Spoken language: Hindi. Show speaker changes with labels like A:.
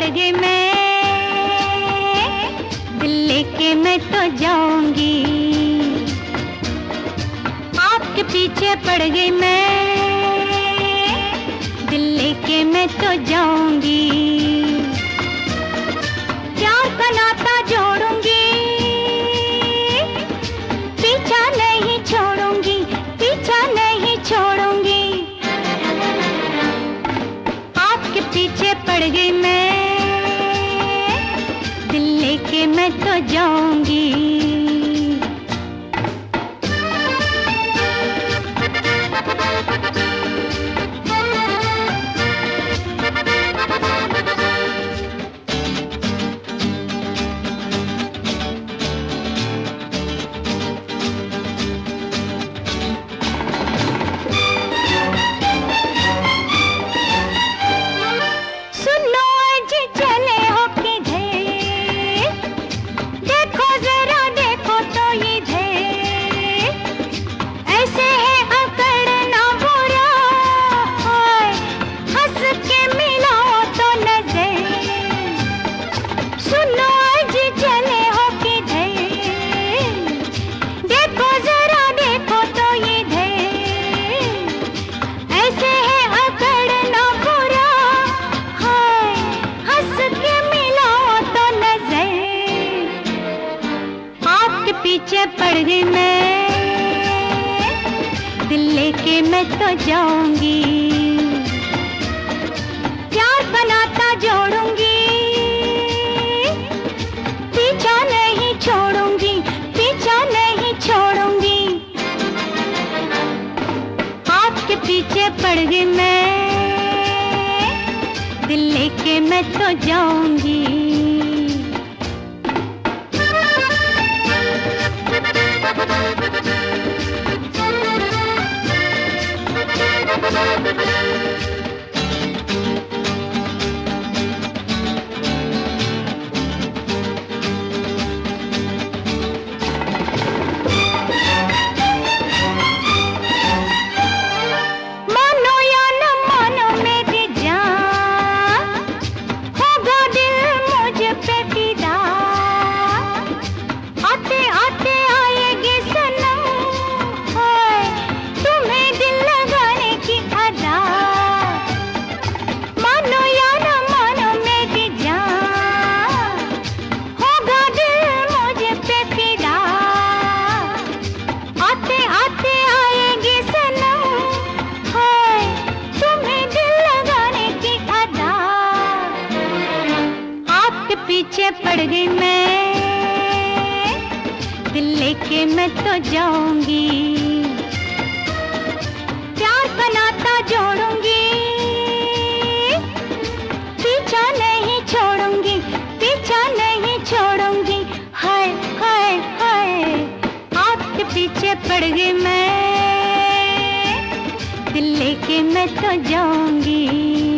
A: गई मैं, दिल लेके मैं तो जाऊंगी। आपके पीछे पड़ गई मैं, दिल लेके मैं तो जाऊंगी। प्यार का नाता जोड़ूंगी, पीछा नहीं छोड़ूंगी, पीछा नहीं छोड़ूंगी। आपके पीछे पड़ गई मैं, दिल लेके मैं तो जाऊंगी। पीछे पड़ गई मैं, दिल लेके मैं तो जाऊंगी। प्यार का नाता जोड़ूंगी, पीछा नहीं छोड़ूंगी, पीछा नहीं छोड़ूंगी। आपके पीछे पड़ गई मैं, दिल लेके मैं तो जाऊंगी। पीछे पड़ गई मैं, दिल लेके मैं तो जाऊंगी। प्यार का नाता जोड़ूंगी, पीछा नहीं छोड़ूंगी, पीछा नहीं छोड़ूंगी। हाय हाय हाय, आपके पीछे पड़ गई मैं, दिल लेके मैं तो जाऊंगी।